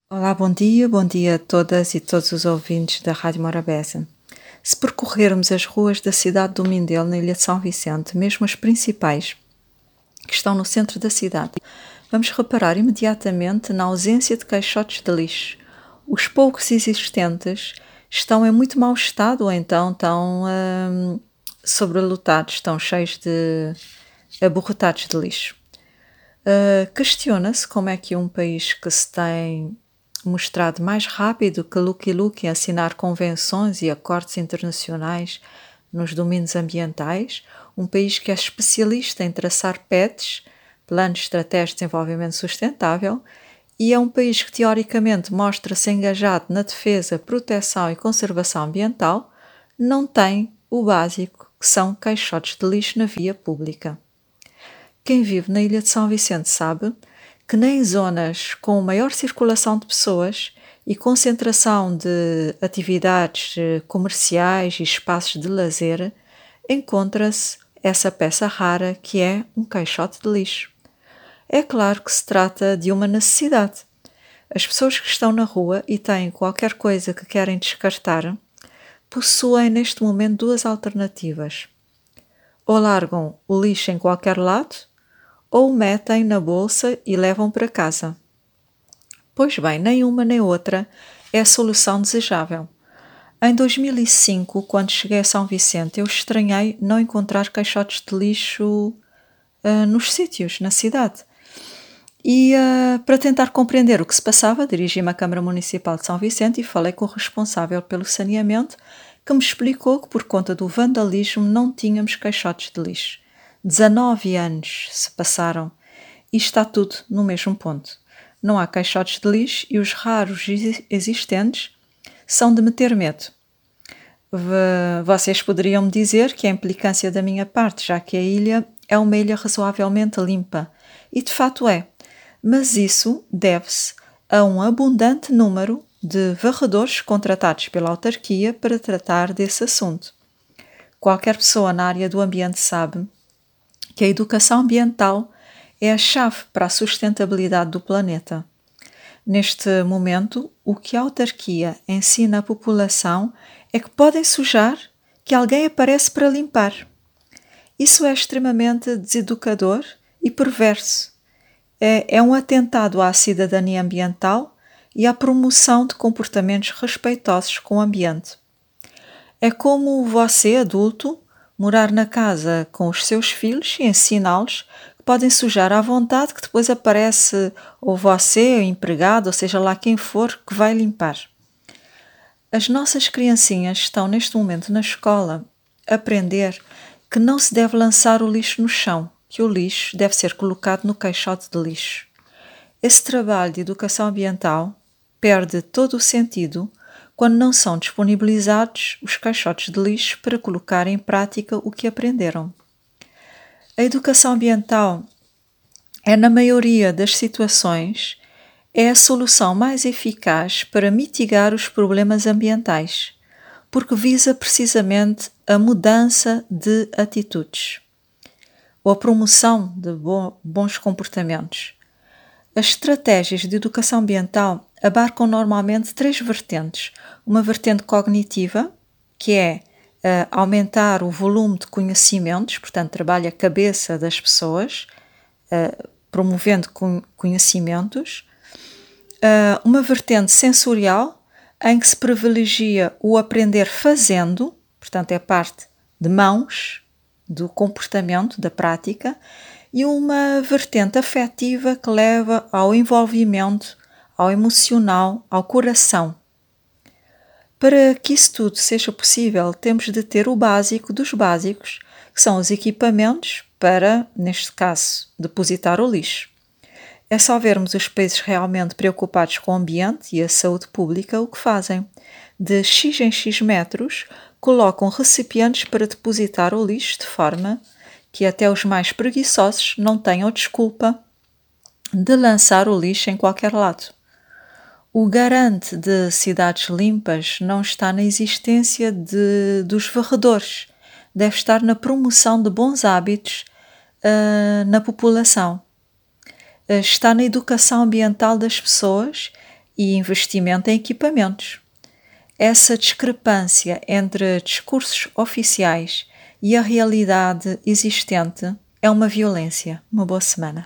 Olá, bom dia a todas e todos os ouvintes da Rádio Morabeza. Se percorrermos as ruas da cidade do Mindelo, na Ilha de São Vicente, mesmo as principais, que estão no centro da cidade, vamos reparar imediatamente na ausência de caixotes de lixo. Os poucos existentes estão em muito mau estado ou então estão sobrelotados, estão cheios de abarrotados de lixo. Questiona-se como é que um país que se tem mostrado mais rápido que Lucky Luke em assinar convenções e acordos internacionais nos domínios ambientais, um país que é especialista em traçar PETs, Planos Estratégicos de Desenvolvimento Sustentável, e é um país que teoricamente mostra-se engajado na defesa, proteção e conservação ambiental, não tem o básico, que são caixotes de lixo na via pública. Quem vive na Ilha de São Vicente sabe que nem em zonas com maior circulação de pessoas e concentração de atividades comerciais e espaços de lazer, encontra-se essa peça rara que é um caixote de lixo. É claro que se trata de uma necessidade. As pessoas que estão na rua e têm qualquer coisa que querem descartar possuem neste momento duas alternativas. Ou largam o lixo em qualquer lado, ou o metem na bolsa e levam para casa. Pois bem, nem uma nem outra é a solução desejável. Em 2005, quando cheguei a São Vicente, eu estranhei não encontrar caixotes de lixo nos sítios, na cidade. E para tentar compreender o que se passava, dirigi-me à Câmara Municipal de São Vicente e falei com o responsável pelo saneamento, que me explicou que por conta do vandalismo não tínhamos caixotes de lixo. 19 anos se passaram e está tudo no mesmo ponto. Não há caixotes de lixo e os raros existentes são de meter medo. Vocês poderiam me dizer que a implicância da minha parte, já que a ilha é uma ilha razoavelmente limpa, e de fato é, mas isso deve-se a um abundante número de varredores contratados pela autarquia para tratar desse assunto. Qualquer pessoa na área do ambiente sabe que a educação ambiental é a chave para a sustentabilidade do planeta. Neste momento, o que a autarquia ensina à população é que podem sujar, que alguém aparece para limpar. Isso é extremamente deseducador e perverso. É um atentado à cidadania ambiental e à promoção de comportamentos respeitosos com o ambiente. É como você, adulto, morar na casa com os seus filhos e ensiná-los que podem sujar à vontade, que depois aparece ou você, o empregado, ou seja lá quem for, que vai limpar. As nossas criancinhas estão neste momento na escola a aprender que não se deve lançar o lixo no chão, que o lixo deve ser colocado no caixote de lixo. Esse trabalho de educação ambiental perde todo o sentido quando não são disponibilizados os caixotes de lixo para colocar em prática o que aprenderam. A educação ambiental na maioria das situações, é a solução mais eficaz para mitigar os problemas ambientais, porque visa precisamente a mudança de atitudes ou a promoção de bons comportamentos. As estratégias de educação ambiental abarcam normalmente três vertentes. Uma vertente cognitiva, que é aumentar o volume de conhecimentos, portanto, trabalha a cabeça das pessoas, promovendo conhecimentos. Uma vertente sensorial, em que se privilegia o aprender fazendo, portanto, é parte de mãos, do comportamento, da prática, e uma vertente afetiva que leva ao envolvimento, ao emocional, ao coração. Para que isso tudo seja possível, temos de ter o básico dos básicos, que são os equipamentos para, neste caso, depositar o lixo. É só vermos os países realmente preocupados com o ambiente e a saúde pública o que fazem. De X em X metros, colocam recipientes para depositar o lixo de forma que até os mais preguiçosos não tenham desculpa de lançar o lixo em qualquer lado. O garante de cidades limpas não está na existência dos varredores, deve estar na promoção de bons hábitos na população. Está na educação ambiental das pessoas e investimento em equipamentos. Essa discrepância entre discursos oficiais e a realidade existente é uma violência. Uma boa semana.